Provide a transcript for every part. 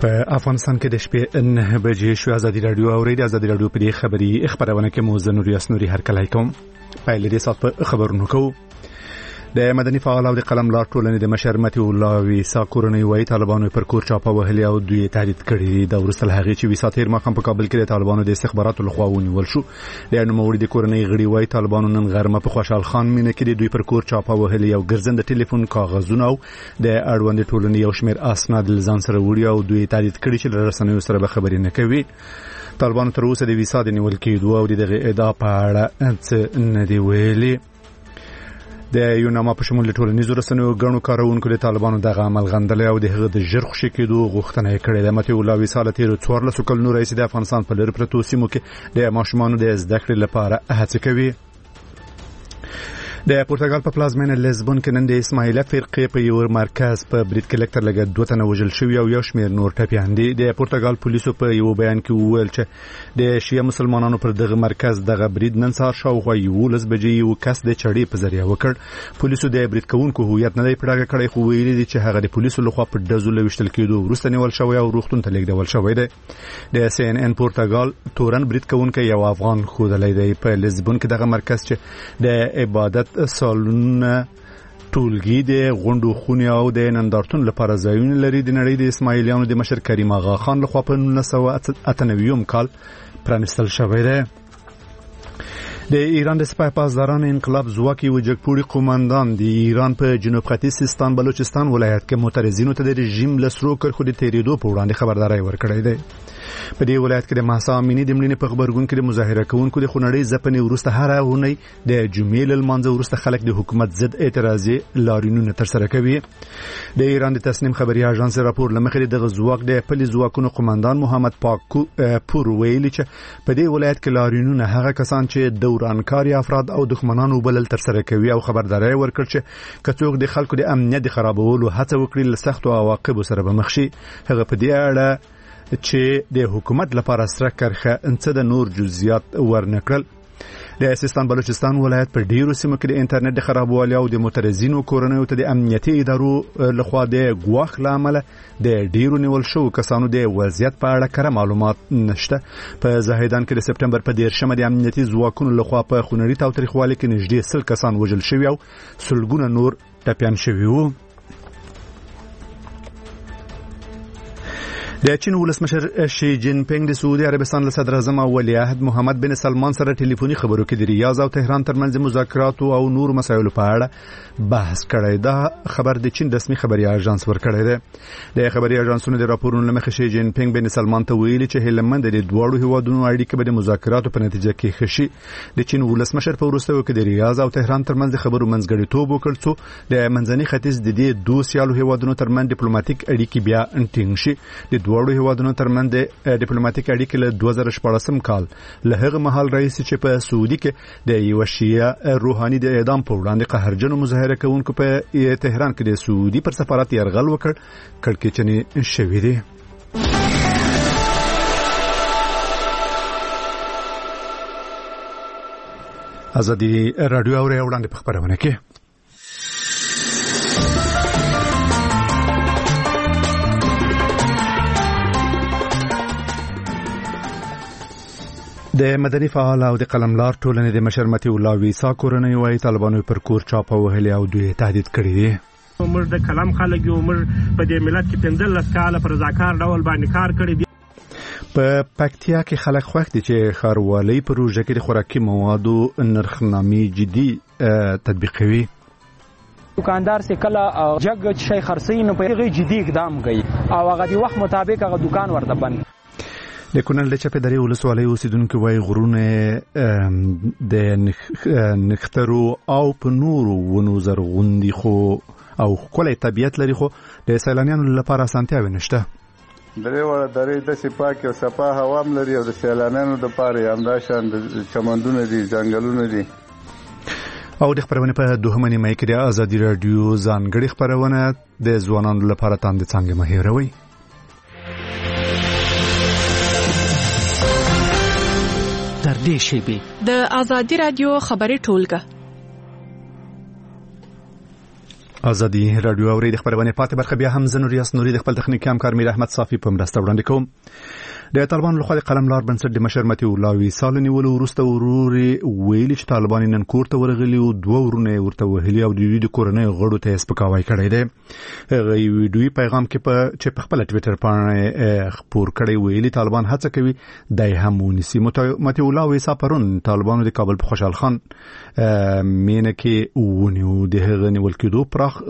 په افغانستان کې د شپې 9 بجې شو. ازادي رادیو اورېدي. ازادي رادیو په دې خبرونه کې موزه نور یاسنوري هر کله کوم پایلې د سات په خبرونو کو. د مدني فعال او د قلم لار ټولنې د مشر متي الله ویسا کورنۍ وایي طالبانو پر کور چاپه وهلي او دوی تهدید کړي. د ورسته هغه چې ویسا تیر مخم په کابل کې د طالبانو د استخباراتو لخوا ونیول شو. د نوموړي د کورنۍ غړي وایي طالبانو نن غرمه په خوشحال خان مینه کې د دوی پر کور چاپه وهلي او ګرځنده ټلیفون کاغذونه او د اړوند ټولنې یو شمېر اسناد لزان سره وړي او دوی تهدید کړي چې له رسنیو سره به خبرې نه کوي. طالبانو تر اوسه د ویسا د نیول کېدو او دغه ادعا په اړه څه نه دی ویلي. د یو نامه په شمول ټولنیزو رسنیو غنو کارونکو د طالبانو دغه عمل غندل او د هغه د ژر خوشي کېدو غوښتنه کړې ده. متي الله وصالت تیر 14 کلونو رئیس د افغانستان په لری پروتو سیمو کې د ماشومانو د زده کړې لپاره هڅه کوي. د پرتګال په پلازمینه لیزبون کې نن د اسماعیله فرقې په یو مرکز په برید کې لکټر لګا 2 تنه وژل شوی او یو شمېر نور ټپیان دي. د پرتګال پولیسو په یو بیان کې وویل چې د شیعه مسلمانانو پر دغه مرکز دغه برید نن سهار شاوخوا 11 بجې یو کس د چړې په ذریعہ وکړ. پولیسو د برید کوونکو هویت نه دی پړاګه کړی خو ویلي دي چې هغه د پولیسو لخوا په دزو لويشتل کېدو وروسته نیول شوی او روغتون ته لیږدول شوی دی. د CNN پرتګال تورن برید کوونکی یو افغان خودلې دی په لیزبون کې دغه مرکز چې د عبادت سالون ټولګي د غونډو خونې او د نندارتون لپاره ځایونه لري. د نړۍ د اسماعیلیانو د مشر کریم آغا خان لخوا په 1998 کال پرانستل شوی دی. د ایران د سپاه پاسداران انقلاب ځواکي و جګپوري قوماندان د ایران په جنوب ختیځ سیستان بلوچستان ولایت کې معترضینو ته د رژیم لسرو کرخو د تیریدو په وړاندې خبرداري ورکړې ده. په دې ولایت کې د مهسا امینی د ملي په خبرګون کې د مظاهره کوونکو د خونړۍ ځپنې ورسته هر غونې د جمعې لمانځه ورسته خلک د حکومت ضد اعتراضي لاریونونه تر سره کوي. د ایران د تسنیم خبري اژانس راپور لمخې د غزواک د پلي ځواکونو قوماندان محمد پور ویلي چې په دې ولایت کې لاریونونه هغه کسان چې دورانکاري افراد او دښمنانو بلل تر سره کوي او خبرداري ورکړ چې کڅوګ د خلکو د امنیت خرابولو هڅه وکړي له سختو عواقبو سره به مخ شي. هغه په دې اړه چې د حکومت لپاره سره کرخه انڅ د نور جزئیات ورنکړل. د سیستان بلوچستان ولایت پر ډیرو سیمو کې د انټرنیټ د خرابوالي او د معترضینو کورنیو ته د امنیتي ادارو لخوا د ګواښ لامل د ډیرو نیول شو کسانو د وضعیت په اړه کره معلومات نشته. په زاهدان کې د سپټمبر په 10 د امنیتي ځواکونو لخوا په خونړي تاوتریخوالي کې نږدې 100 کسان وژل شوي او سلګونه نور ټپیان شوي وو. د چین ولسمشر شي جین پینګ د سعودي عربستان له صدر اعظم او ولیعهد محمد بن سلمان سره ټلیفوني خبرو کې د ریاض او تهران ترمنځ مذاکرات او نور مسایلو په اړه بحث کړی. دا خبر د چین رسمي خبري اژانس ورکړی دی. د خبري اژانسونو د راپورونو لمخې شي جین پینګ بن سلمان ته ویلي چې هلمند د دوړو هیوادونو اړیکې به د مذاکراتو په نتیجه کې خشي. د چین ولسمشر په وروستیو کې د ریاض او تهران ترمنځ د خبرو منځګړیتوب وکړ چې د منځني ختیځ د دې دوه سیالو هیوادونو ترمنځ ډیپلوماټیک اړیکې بیا ټینګ شي. د دوړو هیوادونو ترمنځ د ډیپلوماټیک اړیکې له 2014 کال له هغه مهال رئیس چې په سعودي کې د یو شیعه روحاني د اعدام په وړاندې قهرجنو مظاهره کوونکو په تهران کې د سعودي پر سفارت یرغل وکړ کړکېچنې شوې دي. ازادي رادیو اوري وړاندې په خبرونه کې د مدني فعال او د قلم لار ټولنې د مشر متي الله ویسا کورنۍ وایي طالبانو پر کور چاپه وهلي او دوی تهدید کړي دي. موږ د کلام خلک یو موږ په دې ملت کې 15 کاله پر رضاکار ډول باندې کار کړی دی. په پکتیا کې خلک خوښ دي چې ښاروالۍ پروژه کې د خوراکي موادو نرخنامې جدي تطبیقوي. دکاندار سے کله جګ شي خرڅین په هغه جدي اقدام کوي او هغه د وخت مطابق هغه دکان ورته بند. د کونړ د چپې درې ولسوالۍ اوسیدونکو وايي غرونه د نخترو او په نورو ونو زرغوندي خو او ښکلی طبیعت لري خو د سیلانیانو لپاره اسانتیاوې نشته. درې وړه درې داسې پاکې او صفا هوا هم لري او د سیلانیانو دپاره یې همداشان د چمنونه دي ځنګلونه دي. او د خبرونه په دوهمه نیمه کې د ازادي رادیو ځانګړې خبرونه د ځوانانو لپاره تاند څنګه مه هېروئ. در دې شیبې د ازادي رادیو خبري ټولګه ازادي رادیو اوري د خبرونه پاتې برخه بیا هم زنور یاس نوري د خپل تخنیکی همکار میر احمد صافي په مرسته وړاندې کوم. د طالبان له خوا د قلملار بنسټ د مشر متي الله وصال نیول ورسته وروري ویل چې طالبان نن کورته ورغلي او دوه ورونه ورته وهلي او د کورنۍ غړو ته سپکاوی کړی دی. غي ویډیو پیغام کې په خپل ټوئیټر باندې خبر کړی ویلي طالبان هڅه کوي د همونسي متي الله وصال پرون طالبانو د کابل په خوشحال خان مینه کې ونیو د هغه نیول کېدو پراخ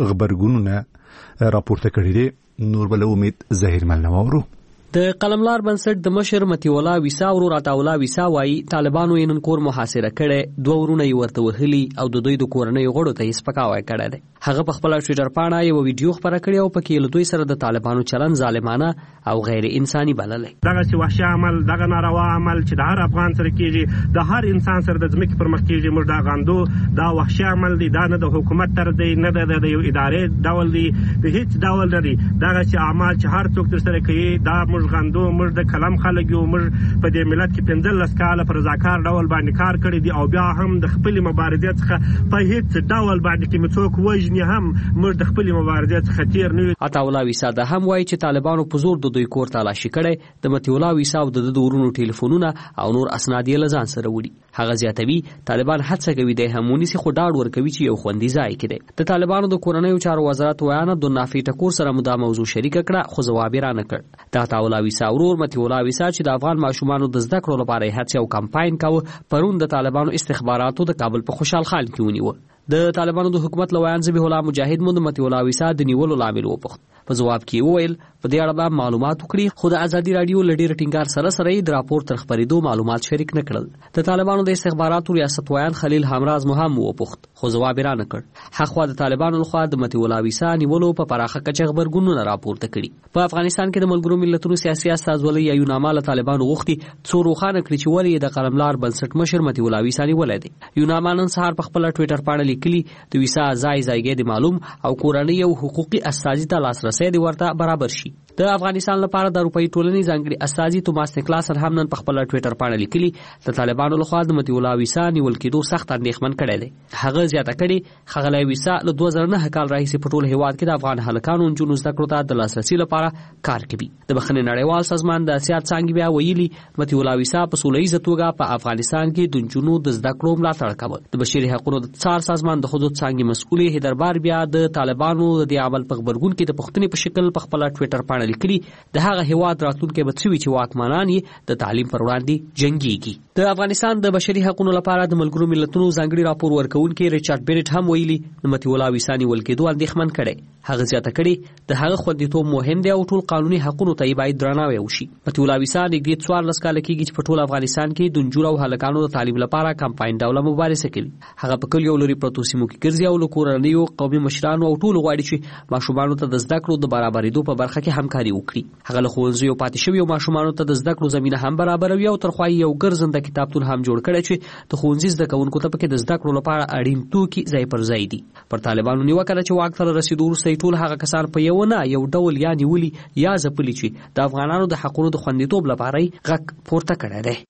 خبرګونونه راپورته کړی دي. نور بل امید ظاهر ملنوارو د قلملار بنسټ د مشر متي الله وصال ورور عطاولا وصال وايي طالبانو یې نن کور محاصره کړي، دوه ورونه یې ورته وهلي او د دوی د کورنۍ غړو ته یې سپکاوی کړی دی. هغه په خپل ټوئیټر باندې یو ویډیو خبره کړې او پکې له دوی سره د طالبانو چلن ظالمانه او غیر انساني بللی. دغه چې وحشي عمل، دغه ناروا عمل چې د هر افغان سره کیږي، د هر انسان سره د ځمکې پر مخ کیږي، موږ دا غندو. دا وحشي عمل دی، دا نه د حکومت تر دی، نه د یو ادارې ډول دی، د هیڅ ډول نه دی. دغه چې اعمال چې هر څوک تر سره کوي دا موږ غندو. موږ د کلم خلک یو، موږ په دې ملت کې 15 کاله پر رضاکار ډول باندې کار کړی دی او بیا هم د خپل مبارزې څخه په هیڅ ډول باندې کې څوک وژني هم موږ د خپل مبارزې څخه تیر نه یو. عطاولا وصال دا هم وایي چې طالبانو په زور د دوی کور تلاشي کړي، د متي الله وصال د ورونو ټلیفونونه او نور اسناد یې لزان سره وړي. هغه زیاتوي طالبان هڅه کوي د همونسي خو ډاډ ورکوي چې یو خوندي ځای کړي. د طالبانو د کورنۍ چارو وزارت ویاند د نافي ټکور سره مدا موضوع شریک کړه خو جواب یې نه کړ. د عطاولا وصال ورور متي الله وصال چې د افغان ماشومانو د زده کړو لپاره هڅه او کمپاین کاوه، پرون د طالبانو استخباراتو د کابل په خوشحال خان کې ونیو. د طالبانو د حکومت لویان ذبیح الله مجاهد مند متي الله وصال د نیولو لامل وپوښت. په جواب کې وویل په دې اړه به معلومات وکړي، خو د ازادي رادیو لډیر ټینګار سره د راپور تر خبرېدو معلومات شریک نه کړل. د طالبانو د استخباراتو ریاست ویان خلیل همراز مهم وپوښت، خو جواب یې نه کړ. حقوا د طالبانو لخوا د متي الله وصال نیولو په پراخه کچه خبرګونونه راپورته کړي. په افغانستان کې د ملګرو ملتونو سیاسي استازولۍ یو نامه له طالبانو غوښتي څو روښانه کړي چې ولې د قلملار بنسټ مشر متي الله وصال نیولای دی. یو نامه نن سهار په خپل ټوئیټر باندې لیکلي د وصال ځای د معلوم او کورنۍ او حقوقي استازي ته لاسرسي دی ورته برابر شي. د افغانستان لپاره د اروپאי ټولنې ځانګړي استازي توماس نیکلاس هم نن په خپل ټوئیټر باندې لیکلي د طالبانو لخوا د متي الله وصال نیول کېدو سخت اندېښمن کړی دی. هغه زیاته کړي ښاغلی وصال له 2009 کال راهیسې په ټول هیواد کې د افغان هلکانو نجونو زده کړو ته د لاسرسي لپاره کار کوي. د بخښنې نړیوال سازمان د سیاست څانګې بیا ویلي متي الله وصال په سولهییزه توګه په افغانستان کې د نجونو د زده کړو ملاتړ کاوه. د بشري حقوقو د څار سازمان د حدود څانګې مسؤل هیدربار بیا د طالبانو د عمل په خبرګون کې د پښتنې په شکل په خپل ټوئیټر باندې لیکلي د هغه هیواد راتلونکي به څوي چې واکمنان یې د تعلیم پر وړاندې جنگيږي. د افغانستان د بشري حقوقو لپاره د ملګرو ملتونو ځانګړي راپور ورکونکي ریچارډ بینټ هم ویلي متي الله وصال نیول کېدو اندېښمن کړي. هغه زیاته کړي د هغه خوندیتوب مهم دی او ټول قانوني حقوقو ته باید درناوی وشي. متي الله وصال نږدې 14 کال کېږي چې په ټول افغانستان کې د نجونو او هلکانو د تعلیم لپاره کمپاین ډوله مبارزه کوي. هغه په کلیو لري پروتو سیمو کې ګرځي او له کورنیو قومي مشرانو او ټول غواړي چې ماشومانو ته د زده کړو د برابرېدو په برخه کې همکاري وکړي. هغه له ښوونځیو پاتې شوي ماشومانو ته د زده کړو زمینه هم برابروي او تر خوا یو ګرځنده کتابتون هم جوړ کړی چې د ښوونځي زده کوونکو ته پکې د زده کړو لپاره اړین توکي ځای پر ځای دي. پر طالبانو نیوکه ده چې واک ته رسیدو وروسته ټول هغه کسان په یو نه یو ډول یا نیولي یا ځپلي چې د افغانانو د حقونو د خوندیتوب لپاره غږ پورته کړی دی.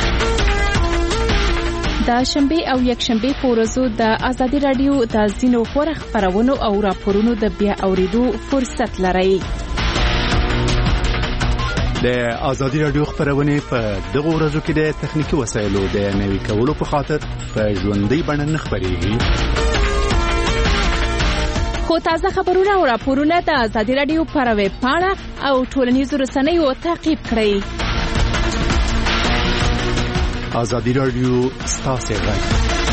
د شنبه او یکشنبه په ورځو د ازادي رادیو د ځینو غوره خبرونو او راپورونو د بیا اوریدو فرصت لرئ. د ازادي رادیو خبرونه په دغه ورځو کې د تخنیکی وسایلو د نوي کولو په خاطر په ژوندۍ بڼه نه خبرېږي. خو تازه خبرونه او راپورونه د ازادي رادیو پر ویب پاڼه او ټولنیزو رسنیو تعقیب کړئ. ازادي رادیو ستاسو غږ.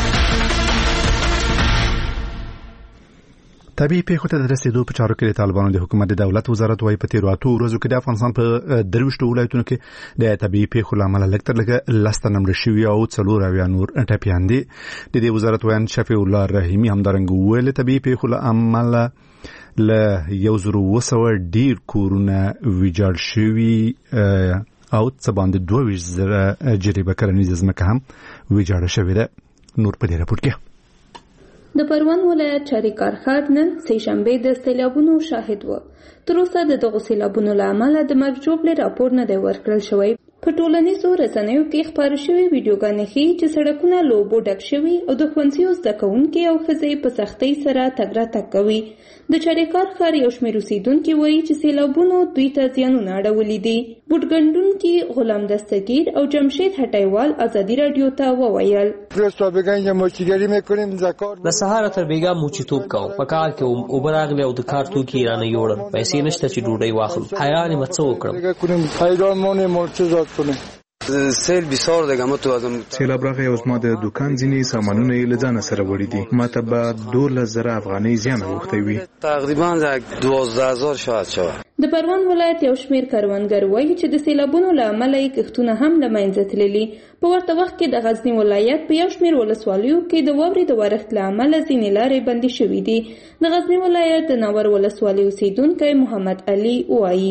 طبيعي پیښو ته د رسیدو په چارو کې د طالبانو د حکومت د دولت وزارت وايي په تیرو اتو ورځو کې د افغانستان په 23 ولایتونو کې د طبيعي پیښو لامل لکتر لګه لسته نمبر شوی او څلور اویا نور ټپيان دي. د دې وزارت ویان شفیع الله رحیمی هم درنګ ویل طبيعي پیښو لامل له 1200 ډیر کورونه ویجاړ شوی او څه باندې 22,000 جریبه کرنیزه ځمکه هم ویجاړه شوې ده. نور په دې راپور کې د پروان ولایت چاریکار ښار نن سه شنبه د سیلابونو شاهد و. تر اوسه د دغو سیلابونو له امله د مرګ ژوبلې راپور نه دی ورکړل شوی. په ټولنیزو رسنیو کې خپاره شوې ویډیوګانې ښیي چې سړکونه له اوبو ډک شوي او د ښوونځیو زده کوونکي او ښځې په سختۍ سره تګ راتګ کوي. د چاریکار ښار یو شمېر اوسېدونکي وایي چې سیلابونو دوی ته زیانونه اړولي دي. بوټ ګنډونکي غلام دستگیر او جمشید هټیوال ازادي راډیو ته وویل د سهار تر بیګا موچیتوب کوم په کار کې اوبه راغلې او د کار توکي رانه یوړل پیسې نشته چې ډوډۍ واخلو حیران یم څه وکړم. سیل بسیار دیگه ما تو ازم سیلاب راغی او زما د دکان ځینې سامانونه یې له ځانه سره وړي دي. ما ته به 12,000 افغانۍ زیان اوښتی وي. تقریبا 12,000 شاید شوه. د پروان ولایت یو شمېر کروندګر وایي چې د سیلابونو له امله یې کښتونه هم له منځه تللي. په ورته وخت کې د غزني ولایت په یو شمېر ولسوالیو کې د واورې د ورښت له امله ځینې لارې بندې شوې دي. د غزني ولایت د ناور ولسوالۍ اوسېدونکی محمد علي وایي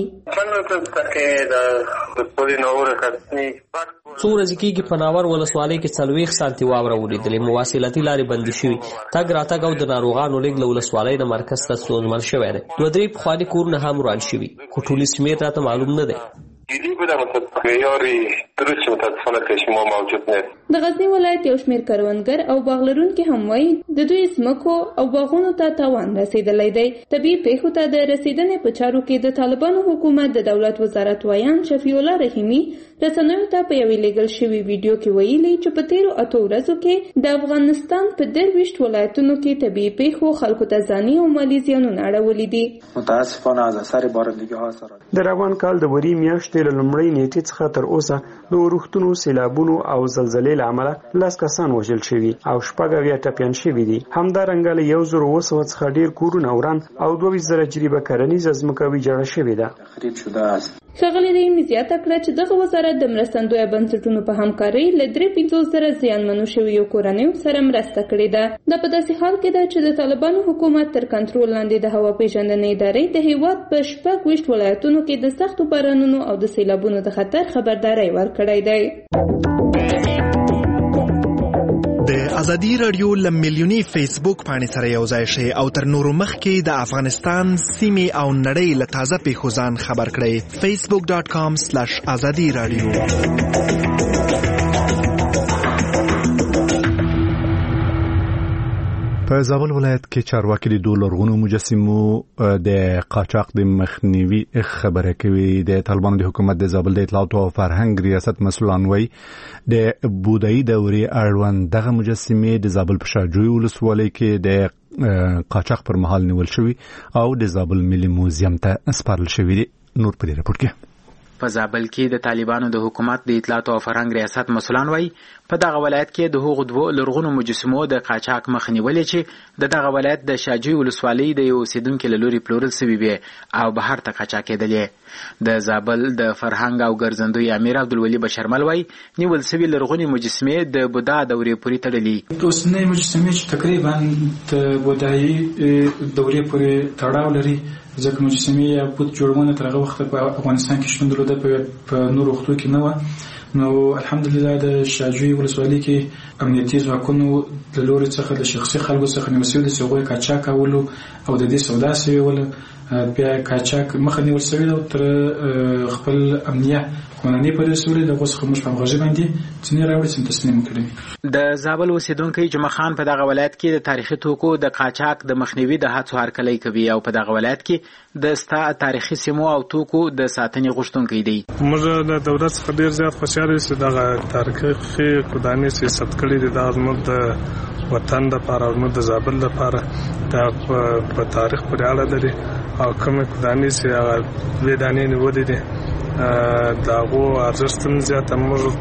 څو ورځې کېږي په ناور ولسوالۍ کې 40 سانتي واوره ولیدلې. مواصلاتي لارې بندې شوي. تګ راتګ او د ناروغانو لیږد له ولسوالۍ د مرکز ته ستونزمن شوی دی. 2-3 پخواني کورونه هم وران شوي خو ټولي شمېر راته معلوم نه دی. د غزني ولایت یو شمېر کروندګر او باغ لرونکي هم وایي د دوی ځمکو او باغونو ته تاوان رسېدلی دی. طبیعي پیښو ته د رسېدنې په چارو کې د طالبانو حکومت د دولت وزارت ویان شفیع الله رحیمي رسنیو ته په یوې لیږل شوي ویډیو کې ویلي چې په تېرو 8 ورځو کې د افغانستان په 23 ولایتونو کې طبیعي پیښو خلکو ته ځاني او مالي زیانونه اړولي دي. متاسفانه از اثر بارندگی‌ها سره د روان کال د وري میاشتې له لومړۍ نیټې څخه تر اوسه د اورښتونو، سیلابونو او زلزلې له امله 10 کسان وژل شوي او 6 ټپیان شوي دي. همدارنګه له 1,200 څخه ډېر کورونه وران او 22,000 جریبه کرنیزه ځمکه ویجاړه شوې ده. ښاغلي رحیمي زیاته کړه چې دغه وزارت د مرستندویه بنسټونو په همکارۍ له 53,000 زیانمنو شویو کورنیو سره مرسته کړې ده. دا په داسې حال کې ده چې د طالبانو حکومت تر کنټرول لاندې د هوا پیژندنې ادارې د هیواد په 26 ولایتونو کې د سختو بارانونو او د سیلابونو د خطر خبرداری ورکړی دی. د ازادي رادیو له میلیوني فیسبوک پاڼې سره یو ځای شئ او تر نورو مخکې د افغانستان سیمې او نړۍ له تازه پیښو ځان خبر کړئ. facebook.com/azadi radio. په زابل ولایت کې چارواکي د دوه لرغونو مجسمو د قاچاق د مخنیوي خبره کوي. د طالبانو د حکومت د زابل د اطلاعات او فرهنګ ریاست مسؤلان وایي د بودایي دورې اړوند دغه مجسمې د زابل په شاجوی ولسوالۍ کې د قاچاق پر مهال نیول شوي او د زابل ملي موزیم ته سپارل شوي دي. نور په دې راپور کې په زابل کې د طالبانو د حکومت د اطلاعات او فرهنګ ریاست مسؤلان وایي په دغه ولایت کې د هغو دوه لرغونو مجسمو د قاچاق مخ نیولې چې د دغه ولایت د شاجوی ولسوالۍ د یو اوسیدونکي له لوري پلورل سوي وي او بهر ته قاچاق کېدلې. د زابل د فرهنګ او ګرځندوی امیر عبدالولي بشرمل وایي نیول سوي لرغونې مجسمې د بودا دورې پورې تړلي. اوسنۍ مجسمې چې تقریبا د بودایي دورې پورې تړاو لري ځکه مجسمې یا بت جوړونه تر هغه وخته په افغانستان کې شتون درلوده په نورو وختو کې نه وه. نو الحمدلله د شاجوی ولسوالۍ کې امنیتي ځواکونو له لوري څخه د شخصي خلکو څخه نیول شوي د هغوی قاچاق کولو او د دې سودا سوی وله بیا قاچاق مخه نیول شوي او تر خپل امنیه قانوني په رسولې د غوښ خموش په غږی باندې ځنې راوړي چې تسلیم کړي. د زابل اوسیدونکي جمعه خان په دغه ولایت کې د تاریخي توکو د قاچاق د مخنیوي د هڅو هرکلی کوي او په دغه ولایت کې د ستا تاریخي سیمو او توکو د ساتنې غوښتونکی دی. موږ د دولت څخه ډیر زیات خوشاله یو چې دغه تاریخي کوداني سیاست کړی دی د زموږ د وطن لپاره او زموږ د زابل لپاره دا په تاریخ پورې اړه لري او کومه کوداني چې هغه ویدانې نیولې دي داغو ارزښت هم زیاته. موږ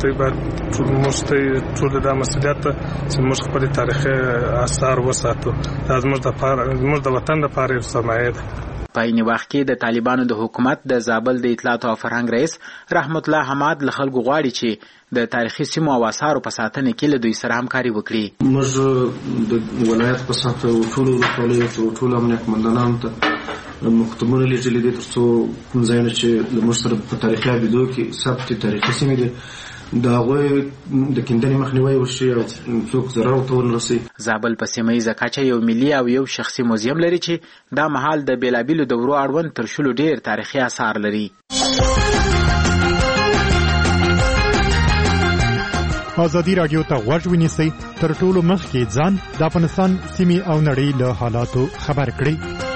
ته ټول دا مسؤلیت ده چې موږ خپل تاریخي آثار وساتو. دا زموږ د وطن لپاره یو سرمایه ده. په عین وخت کې د طالبانو د حکومت د زابل د اطلاعات او فرهنګ رئیس رحمت الله حماد له خلکو غواړي چې د تاریخي سیمو او آثارو په ساتنه کې له دوی سره همکاري وکړي. موږ د ولایت په ساتنه او ټول ولایت او ټول امنیت مندانانو ته مختمونه لېږلي دي ترڅو کوم ځایونه چې له موږ سره په تاریخي عبیدو کې ثبت تاریخي سیمې دي د هغوی د کیندنې مخنیوی وشي او څوک ضرر ورته ونه رسوي. زابل په سیمه ییزه کچه یو ملي او یو شخصي موزیم لري چې دا مهال د بېلابېلو دورو اړوند تر شلو ډېر تاریخي آثار لري. ازادي رادیو ته غوږ ونیسئ، تر ټولو مخکې ځان د افغانستان سیمې او نړۍ له حالاتو خبر کړئ.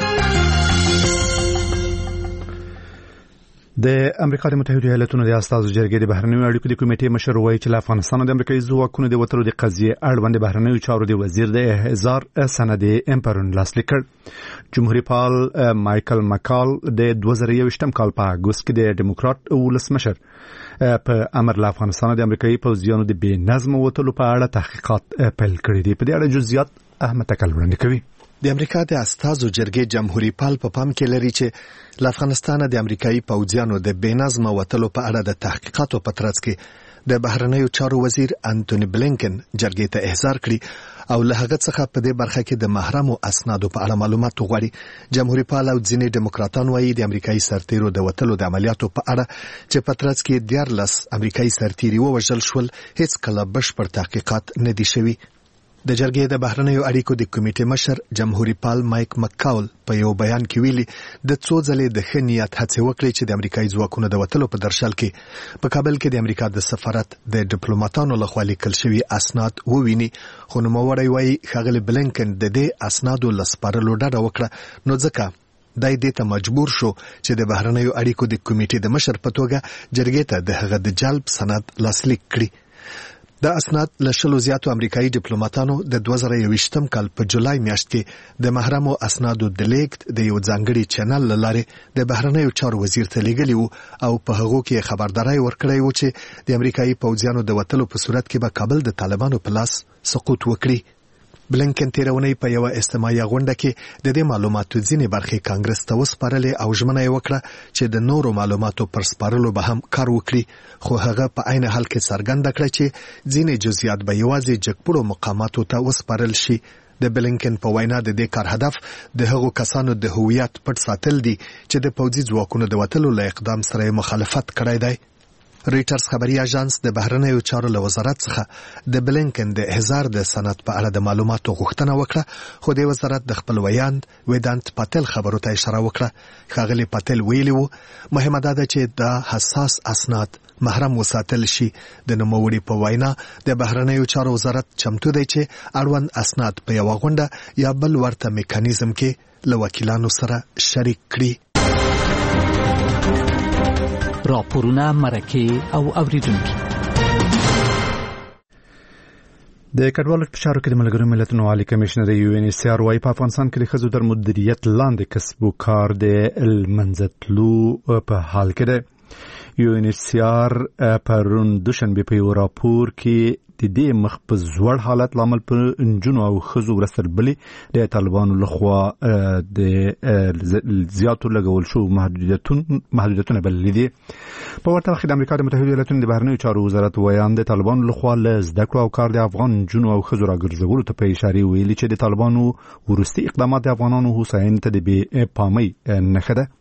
د امریکا د متحده ایالاتونو د استازو جرګې د بهرنیو اړیکو د کمیټې مشر وایي چې له افغانستان د امریکایي ځواکونو د وتلو د قضیې اړوند بهرنیو چارو د وزیر د احضار سند امپرون لاسلیک کړ. جمهوریت پال مایکل مکال د 2021 کال په اگست کې د ډیموکرات ولسمشر په امر له افغانستان د امریکایي پوځیانو د بې نظم وتلو په اړه تحقیقات پیل کړي دي. په دې اړه جزئیات احمد تکل وړاندې کوي. د امریکا د استازو جرګې جمهوریت پال په پام کې لري چې له افغانستان د امریکایي پوځیانو د بې نظم وتلو په اړه د تحقیقاتو په ترڅ کې د بهرنیو چارو وزیر انټونی بلینکن جرګې ته احضار کړي او له هغه څخه په دې برخه کې د محرمو اسنادو په اړه معلومات وغواړي. جمهوریت پال او ځینې ډیموکراتان وایي د امریکایي سرتیرو د وتلو د عملیاتو په اړه چې په ترڅ کې 14 امریکایي سرتیري ووژل شول هیڅ کله بشپړ تحقیقات نه دي شوي. د جرګې د بهرنیو اړیکو د کمیټې مشر جمهوریت پال مایک مکاول په یو بیان کې ویلي د څو ځلې د ښه نیت هڅې وکړې چې د امریکایي ځواکونو د وتلو په درشل کې په کابل کې د امریکا د سفارت د ډیپلوماټانو لخوا لیکل شوي اسناد وویني، خو نوموړی وایي ښاغلی بلینکن د دې اسنادو له سپارلو ډډه وکړه، نو ځکه دای دې ته مجبور شو چې د بهرنیو اړیکو د کمیټې د مشر په توګه جرګې ته د هغه د جلب سند لاسلیک کړي. دا اسناد له شلو زیاتو امریکایي ډیپلوماټانو د 2021 کال په جولای میاشت کې د محرمو اسنادو د لیږد د یو ځانګړي چینل له لارې د بهرنیو چارو وزیر ته لیږلي وو او په هغو کې خبرداری ورکړی وو چې د امریکایي پوځیانو د وتلو په صورت کې به کابل د طالبانو په لاس سقوط وکړي. بلینکن تیرونی په یو استماعي غونډه کې د دې معلوماتو ځینې برخې کانګرس ته وسپارلې او ژمنه یې وکړه چې د نورو معلوماتو پر سپارلو به هم کار وکړي، خو هغه په عین حال کې څرګنده کړه چې ځینې جزئیات به یوازې جګپوړو مقاماتو ته وسپارل شي. د بلینکن په وینا د دې کار هدف د هغو کسانو د هویت پټ ساتل دي چې د پوځي ځواکونو د وتلو له اقدام سره مخالفت کړی دی. ریټرز خبري اژانس د بهرنیو چارو له وزارت څخه د بلینکن د احضار د سند په اړه د معلوماتو غوښتنه وکړه، خو د وزارت د خپل ویاند ویدانت پاتل خبرو ته اشاره وکړه. ښاغلی پاتل ویلي وو مهمه ده چې دا حساس اسناد محرم وساتل شي. د نوموړي په وینا د بهرنیو چارو وزارت چمتو دی چې اړوند اسناد په یو غونډه یا بل ورته میکانیزم کې له وکیلانو سره شریک کړي. راپورونه، مرکې او اوریدونکي. د کډوالو په چارو کې د ملګرو ملتونو عالی کمشنر UNHCR وايي په افغانستان کې د ښځو تر مدیریت لاندې کسب و کار د منځتلو په حال کې ده. UNHCR پرون دوشنبه په یو راپور کې د دې مخ په زوړ حالت لامل په انجونو او ښځو ورستر بلې د طالبانو لخوا د زیاتو لګول شو محدودیتونه بللي دي. په ورته وخت د امریکا د متحده ایالاتونو د بهرنیو چارو وزارت ویاند د طالبانو لخوا له زده کړو او کار د افغان انجونو او ښځو راګرځولو ته په اشاره ویلي چې د طالبانو وروستي اقدامات د افغانانو هوساینې ته د بې پامۍ نښه ده.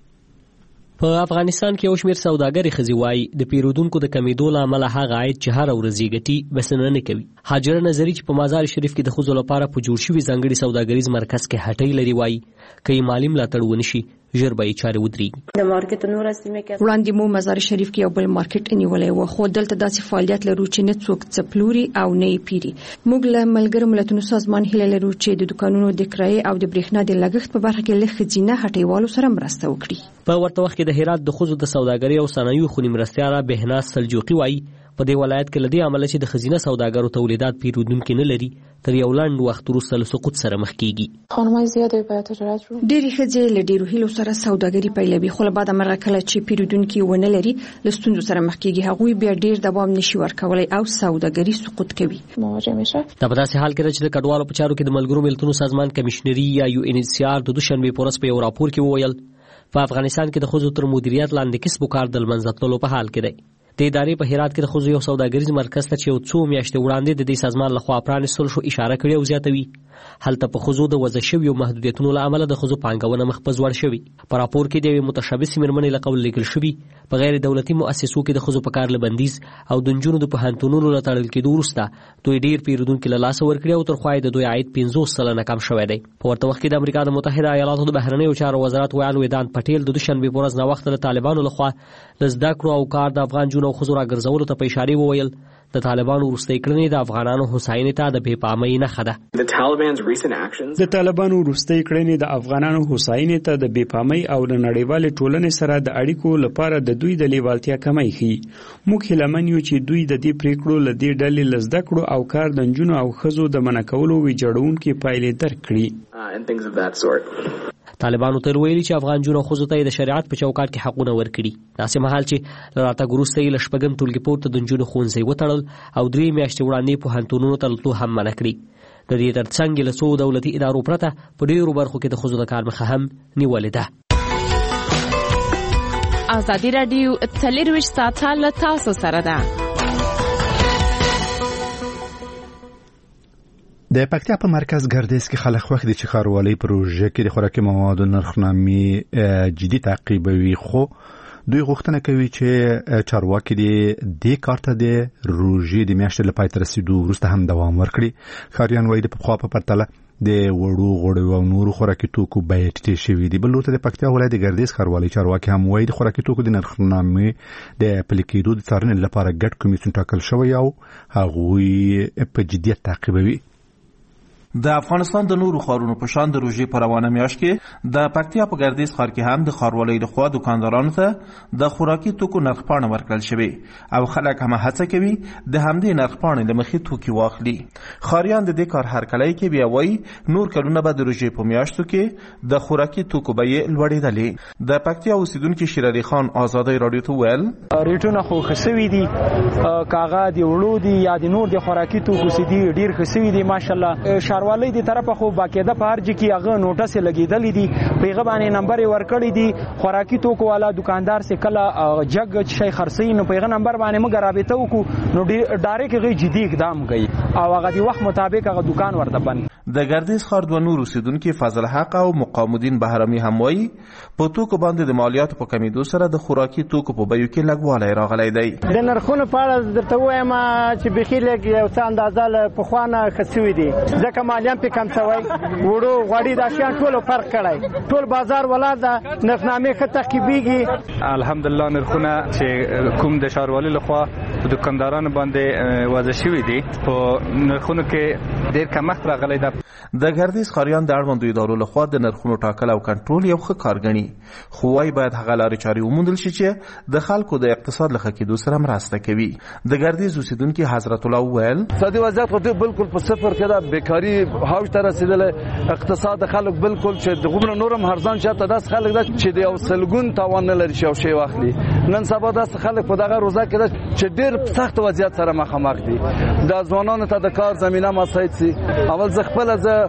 په افغانستان کې یو شمېر سوداګرې ښځې وایي د پیرودونکو د کمیدو له امله هغه عاید چې هره ورځ یې ګټي بسنه نه کوي. هاجره نظري چې په مزار شریف کې د ښځو لپاره په جوړ شوي ځانګړي سوداګریز مرکز کې هټۍ لري وایي که یې مالي ملاتړ ونه شي ژر به یې چارې ودرېږي. د مارکیټ نور سیمه کې وړاندې مو مزار شریف کې یو بل مارکیټ نیولای و، خو دلته داسې فعالیت لرو چې نه څوک څپلوري او نه یې پیري. موږ له ملګرو ملتونو سازمان هیله لرو چې د دکانونو د کرایې او د برېښنا د لګښت په برخه کې له ښځینه هټیوالو سره مرسته وکړي. په ورته وخت کې د هرات د ښځو د سوداګرۍ او صنایعو خونې مرستیاله بهناز سلجوقي وایي په دې ولایت کې لدی عمله چې د خزینه سوداګرو تولیدات پیرودونکو نه لري تر یو لنډ وخت وروسته له سقوط سره مخ کیږي. خانمای زیاده په تجارت رو ډېری ښځې له ډېرو هیلو سره سوداګري پیلوي، خو له بعد مرغه کله چې پیرودونکو ونه لري له ستونزو سره مخ کیږي، هغوی بیا ډېر دوام نشي ورکولای او سوداګري سقوط کوي. مواجه میشه. دا په داسې حال کې چې د کډوالو په چارو کې د ملګرو ملتونو سازمان کمشنري یا UNHCR د دوشنبه پورس په یو راپور کې وویل په افغانستان کې د ښځو تر مدیریت لاندې کسب و کار د منځتلو په حال کې دی. د ادارې په هرات کې د ښځو یو سوداګریز مرکز ته چې یو څو میاشتې وړاندې د دې سازمان لخوا پرانیستل شو اشاره کړې او زیاتوي هلته په ښځو د وضع شویو محدودیتونو له امله د ښځو پانګونه مخ په ځوړ شوې. په راپور کې د یوې متشابهې مېرمنې له قول لیکل شوي په غیر دولتي مؤسسو کې د ښځو په کار له بندیز او د نجونو د پوهنتونونو له تړل کېدو وروسته دوی ډېر پیرودونکي له لاسه ورکړي او تر خوا یې د دوی عاید 50% کم شوی دی. په ورته وخت کې د امریکا د متحده ایالاتو د بهرنیو چارو وزارت ویان ویدانت پټیل د دوشنبې په ورځ ناوخته د طالبانو لخوا له زده کړو او کار د افغان نجونو او ښځو راګرځولو ته په اشاره وویل د طالبانو وروستۍ کړنې د افغانانو هوساینې ته د بې پامۍ نښه ده. د طالبانو وروستۍ کړنې د افغانانو هوساینې ته د بې پامۍ او د نړیوالې ټولنې سره د اړیکو لپاره د دوی د لیوالتیا کمی ښيي. موږ هیلهمن یو چې دوی د دې پریکړو له دې ډلې له زده کړو او کار د نجونو او ښځو د منع کولو ویجاړونکې پایلې درک کړي. طالبانو تل ویلي چې افغان جنو ښځو ته د شریعت په چوکاټ کې حقونه ورکړي. داسې مهال چې له راتګ وروسته یې له شپږم ټولګي پورته د نجونو ښوونځي وتړل او 3 میاشتې وړاندې پوهنتونونو ته تلو هم منع کړي. د دې ترڅنګ له څو دولتي ادارو پرته په ډېرو برخو کې د ښځو د کار مخه هم نیولې ده. ازادي راډیو 24 ساعته له تاسو سره ده. د پکتیا په مرکز ګردیز کې خلک خوښ دي چې ښاروالۍ پروژه کې د خوراکي موادو نرخنامې جدي تعقیبوي، خو دوی غوښتنه کوي چې چارواکي دې کار ته د روژې د میاشتې له پای ته رسیدو وروسته هم دوام ورکړي. ښاریان وایي د پخوا په پرتله د وړو غوړیو او نورو خوراکي توکو بیې ټیټې شوي دي. بل لورته د پکتیا ولایت د ګردیز ښاروالۍ چارواکي هم وایي د خوراکي توکو د نرخنامې د پلي کېدو د څارنې لپاره ګډ کمیسیون ټاکل شوی او هغوی په جدیت تعقیبوي. د افغانستان د نورو ښارونو په شان د روژې په روانه میاشت کې د پکتیا په ګردیز ښار کې هم د ښاروالۍ لخوا دکاندارانو ته د خوراکي توکو نرخپاڼه ورکړل شوې او خلک هم هڅه کوي د همدې نرخپاڼې له مخې توکي واخلي. ښاریان د دې کار هرکلی کوي او وایي نور کلونه به د روژې په میاشتو کې د خوراکي توکو بیې لوړېدلې. د پکتیا اوسیدونکي شیر علي خان ازادۍ راډیو ته ویل ریټونه خو ښه سوي دي، کاغه د وړو دي یا د نور د خوراکي توکو سي دي ډېر ښه سوي دي. ماشاءالله ښاروالۍ دی طرفه خو باقاعده په هر ځای کې هغه نوټس لګېدلې دي، په هغه باندې نمبر یې ورکړی دي. خوراکي توکو والا دکاندار سه کله جګ شي خرڅي نو په هغه نمبر باندې موږ رابطه وکړو نو ډایرکټ هغه جدي اقدام کوي او هغه د وخت مطابق هغه دکان ورته بند. د ګردیز ښار دوه نور اوسیدونکي فضل حق او مقام الدین بهرامي هم وایي په توکو باندې د مالیاتو په کمیدو سره د خوراکي توکو په بیو کې لږوالی راغلی دی. د نرخونو په اړه درته وایم چې بیخي لږ یو څه اندازه له پخوا نه ښه سوي دي، ځکه مالیه هم پرې کم شوی، وړو غوړي دا شیان ټولو فرق کړی، ټول بازار ولاړ ده، نرخنامې ښه تعقیبېږي. الحمدلله نرخونه چې کوم د ښاروالۍ لخوا دکاندارانو باندې وضع شوي دي په نرخونو کې ډېر کمښت راغلی ده. د ګردیز ښاریان د اړوندو ادارو لخوا د نرخونو ټاکل او کنټرول یو ښه کار ګڼي، خو وايي باید هغه لارې چارې وموندل شي چې د خلکو د اقتصاد له ښه کېدو سره مرسته کوي. د ګردیز اوسیدونکي حضرت الله وویل اقتصادي وضعیت خو بالکل په صفر کې ده، بیکاري هاوش ته رسېدلې، اقتصاد خلک بالکل چې دغومره نورم هرزان شته، داس خلک ده چې د یو سلګون تاوان نه لري شي او شی واخلي. نن سبا داس خلک په دغه روزه کې ده چې ډېر سخت وضعیت سره مخامخ دي. د ځوانانو ته د کار زمينه مساعد سي. اول زه خپل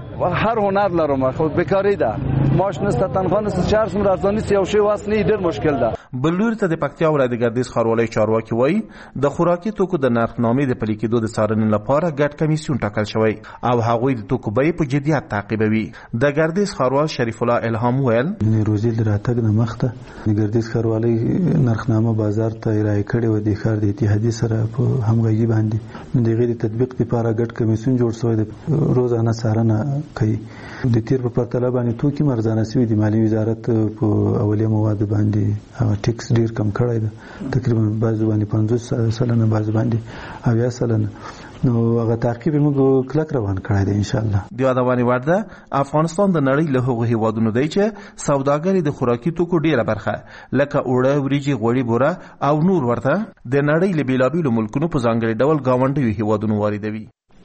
هر هنر لرم، خو بیکاری ده، معاش نشته، تنخواه نشته، شهر سم رازانی سی او شی واس نه ډېر مشکل ده. بل لوري ته د پکتیا ولایت د ګردیز ښاروالۍ چارواکي وایي د خوراکي توکو د نرخنامې د پلي کېدو د څارنې لپاره ګډ کمیسیون ټاکل شوی او هغوی د توکو بیې په جدیت تعقیبوي. د ګردیز ښاروال شریف الله الهام ویل روزي د راتګ نه مخته د ګردیز ښاروالۍ نرخنامه بازار ته ارائه کړې و د ښار د اتحادیې سره په همغږي باندې د غیر تطبیق لپاره ګډ کمیسیون جوړ شوی د روزانه څارنه کوي. د تیر په پرتله باندې توکي مرزانه سوي د مالی وزارت په اولیه مواد باندې هغه ټیکس ډیر کم کړی دی، تقریبا بعض باندې 50% بعض باندې 80%. نو هغه تعقیب موږ کلک روان کړی دی ان شاء الله. د یادوالي وړ ده افغانستان د نړۍ له هغو هیوادونو دی چې سوداګري د خوراکي توکو ډیره برخه لکه اوړه، وریجې، غوړي، بوره او نور ورته د نړۍ له بیلابیلو ملکونو په ځانګړي ډول ګاونډیو هیوادونو واردوي.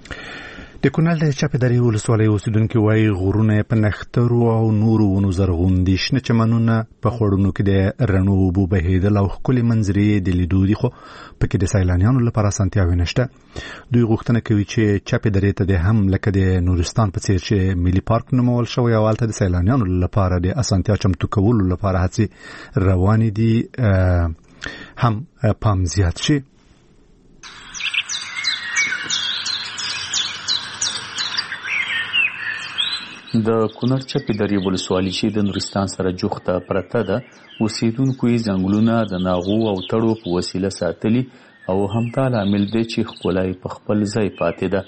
د کونړ د چاپدرې ولسوالۍ اوسیدونکي وایي غرونه په نښترو او نورو ونو زرغون دي، شنه چمنونه په خوړونو کې د رڼو اوبو بهېدل او ښکلې منظرې د لیدو دي، خو پکې د سیلانیانو لپاره اسانتیاوې نشته. دوی غوښتنه کوي چې چاپدرې ته د هم لکه د نورستان په څېر چې ملي پارک نومول شوی او هلته د سیلانیانو لپاره د اسانتیا چمتو کولو لپاره هڅې روانې دي، هم پام زیات شي. د کونړ چپې درې ولسوالي چې د نورستان سره جوخته پرته ده اوسیدونکو یې ځنګلونه د ناغو او تړو په وسیله ساتلي او همدا لامل دی چې ښکلا یې په خپل ځای پاتې ده.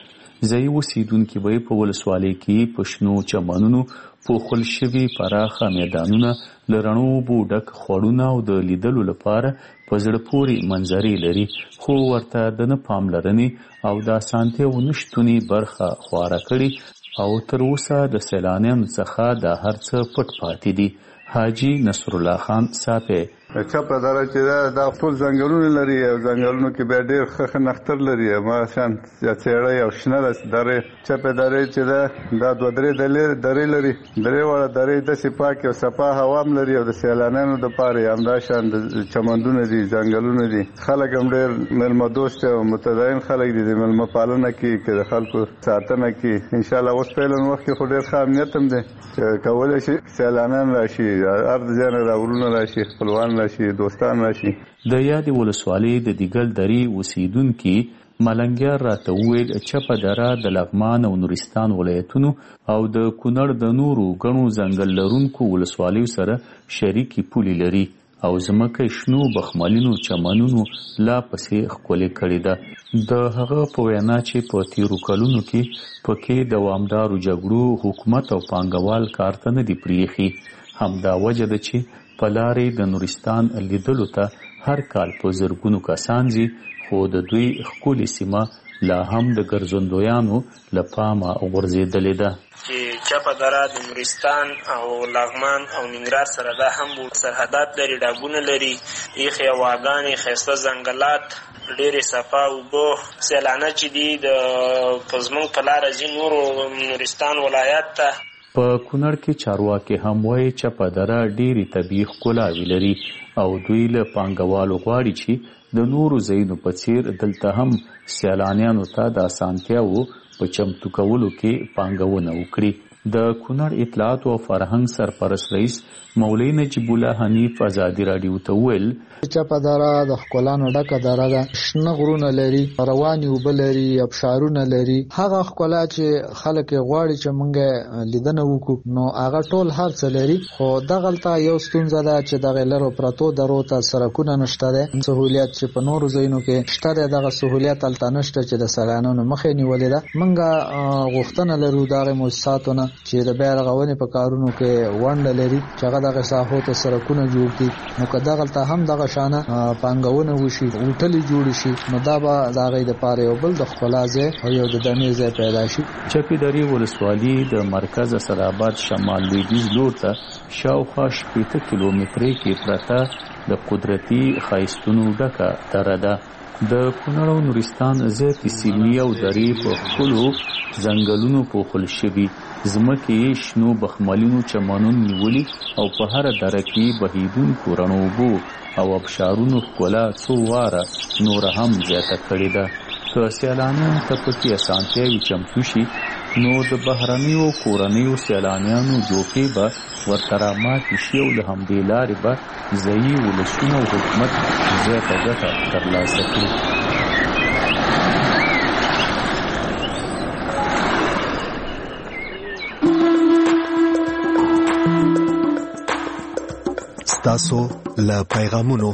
ځایي اوسیدونکي به په ولسوالۍ کې په شنو چمنونو پوښل شوي پراخه میدانونه له رڼو اوبو ډک خوړونه او د لیدلو لپاره په زړه پورې منظرې لري، خو ورته د نه پاملرنې او د اسانتیاوو نشتونې برخه خواره کړي او تر اوسه د سیلانیانو څخه دا هر څه پټ پاتې دي. حاجي نصرالله خان صافی چپه دره چې دا ټول ځنګلونه لري او ځنګلونو کې بیا ډېر ښه نښتر لري، ماشان څېړۍ او شنه درې چپه درې چې دا دوه درې درې لري، درې واړه درې داسې پاکې او صفا هوا هم لري او د سیلانیانو دپاره همدا شان د چمنونه دي، ځنګلونه دي. خلک هم ډېر میلمه دوست او متدین خلک دي، د میلمه پالنه کې که د خلکو ساتنه کې انشاءالله. اوس فعلا وخت کې خو ډېر ښه امنیت هم دی چې کولی شي سیلانیان راشي، هر ځای نه راورونه راشي، خپلوان راشي، دوستان راشي. د یادې ولسوالۍ د دیګل درې اوسیدونکي ملنګیار راته وویل چپه دره د لغمان او نورستان ولایتونو او د کونړ د نورو ګڼو ځنګل لرونکو ولسوالیو سره شریکې پولې لري او ځمکه شنو بخملینو چمنونو لا پسې ښکلې کړې ده. د هغه په وینا چې په تیرو کلونو کې پکې دوامدارو جګړو حکومت او پانګوال کار ته نه دي پرېښي، همدا وجه ده چې په لارې د نورستان لیدلو ته هر کال په زرګونو کسان ځي، خو د دوی ښکلې سیمه لا هم د ګرځندویانو له پامه غورځېدلې ده. چې چپه دره د نورستان او لغمان او ننګرهار سره دا هم سرحدات لري، ډاګونه لري، یخې هواګانې، ښایسته ځنګلات، ډېرې صفا اوبه. سیلانه چې دي په زموږ په لاره ځي نورو نورستان ولایت ته. په کونړ کې چارواکي هم وایي چپه دره ډېرې طبیعي ښکلاوې لري او دوی له پانګوالو غواړي چې د نورو ځایونو په څیر دلته هم سیلانیانو ته د اسانتیاوو په چمتو کولو کې پانګونه وکړي. د کونړ اطلاعات او فرهنګ سرپرست رئیس مولوي نجیب الله حنیف ازادي راډیو ته وویل چپه دره د ښکلانو ډکه دره ده، شنه غرونه لري، روانې اوبه لري، ابشارونه لري. هغه ښکلا چې خلک یې غواړي چې موږ لیدنه وکړو نو هغه ټول هر څه لري، خو دغلته یو ستونزه ده چې دغې لرو پرتو درو ته سړکونه نشته دی. سهولیت چې په نورو ځایونو کې شته دی دغه سهولیت هلته نشته چې د سیلانیانو مخه یې نیولې ده. موږ غوښتنه لرو دغې مؤسساتو نه چې د بیا رغونې په کارونو کې ونډه لري چې هغه دغه ساحو ته سړکونه جوړ کړي، نو که دغلته هم دغه شانه پانګونه وشي، هوټلې جوړې شي، نو دا به د هغې دپاره یو بل د ښکلا ځای او یو د دمې ځای پیدا شي. چپې درې ولسوالي د مرکز اسداباد شمال لویدیځ لور ته شاوخوا 80 کیلومترۍ کې پرته د قدرتي ښایستونو ډکه دره ده. د کونړ او نورستان زیاتې سیمې او درې په ښکلو ځنګلونو پوښل شوي، ځمکې یې شنو بخملینو چمنونو نیولي او په هره دره کې بهیدونکو رڼو اوبو او ابشارونو ښکلا څو واره نوره هم زیاته کړې ده. که سیلانیان ته پکې اسانتیاوې چمتو شي نو د بهرنیو کورنیو سیلانیانو جوپې به ورته راماتې شي او له همدې لارې به ځایي ولسونه او حکومت زیاته ګټه ترلاسه کړي. ستاسو له پیغامونو.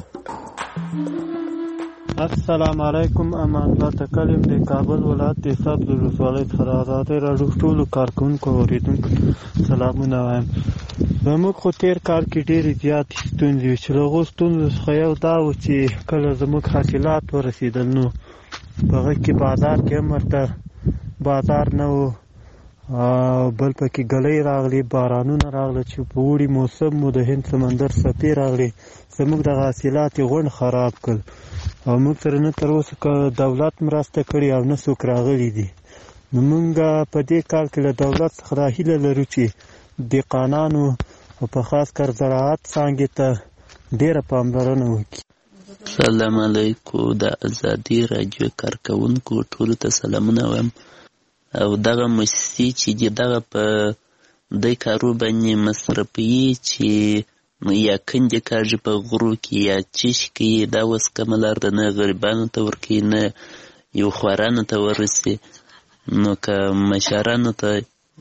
السلام علیکم، امان الله تکلم د کابل ولایت د سبز ولسوالۍ څخه ازادي راډیو ټولو کارکونکو اوریدونکو سلامونه وایم. زموږ خو تیر کال کې ډېرې زیاتې ستونزې وې چې له هغو ستونزو څخه یو دا و چې کله زموږ حاصلات ورسېدل نو په هغه کې بازار کې هم ورته بازار نه و، بل پکې ګلۍ راغلي، بارانونه راغله چې په اوړي موسم مو د هند سمندر څپې راغلې، زموږ دغه حاصلات یې غونډ خراب کړل او موږ سره نه تر اوسه که دولت مرسته کړې او نه څوک راغلي دي. نو موږ په دې کال کې له دولت څخه دا هیله لرو چې دهقانانو او په خاص کر زراعت څانګې ته ډېره پاملرنه وکړي. سلام علیکم، د ازادي راډیو کارکونکو ټولو ته سلامونه وایم. او دغه موسسې چې دي دغه په دې کارو باندې مصرفوي چې یا کندې کاږي په غرو کې یا چیش کې، دا اوس کومه لار ده، نه غریبانو ته ورکوي نه یو خوارانو ته ورسي. نو که مشرانو ته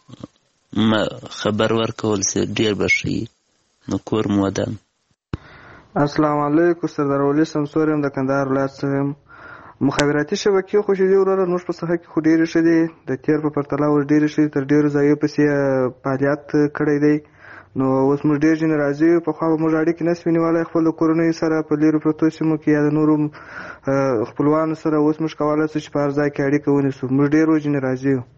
خبر ورکول سي ډېر به ښه وي. نو کور مو ودان. السلام علیکم، سردار ولي شمسور یم، د کندهار ولایت څخه یم. مخابراتي شبکې خو چې دی وروره نور په ساحه کې خو ډېرې ښه دي د تېر په پرتله اوس ډېرې ښه دي تر ډېرو ځایو پسې فعالیت کړی دی نو اوس موږ ډېر ځینې راځي پخوا به موږ اړیکې نسو نیولی خپلو کورنیو سره په لیرو پرتو سیمو کې یا د نورو خپلوانو سره اوس موږ کولی شو چې په هر ځای کې اړیکه ونیسو موږ ډېر ځینې راځي